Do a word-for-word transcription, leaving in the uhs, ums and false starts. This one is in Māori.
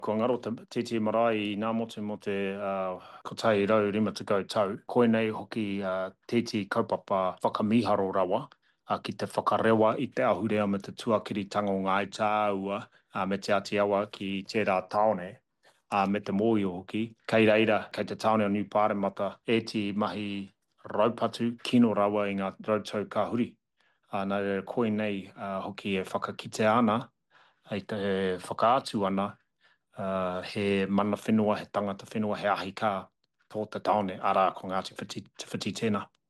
Ko ngaro te titi marae i ngā motu mo te uh, ko tai rau rima te tau. Koe nei hoki uh, titi kaupapa whakamiharo rawa uh, ki te whakarewa i te ahurea me te tuakiri ngā i tā ua uh, me te ati awa ki tērā taone. Uh, me te mōio hoki. Kei reira, kei te taone o New Pāremata, e ti mahi raupatu kino rawa i ngā rautau kahuri. Uh, nā reira koe nei uh, hoki e whakakite ana, i te whakaatu ana, uh, he mana whenua, he tangata whenua, he ahi kā tō te taone, ara ko Ngāti Whiti, Whiti tēnā.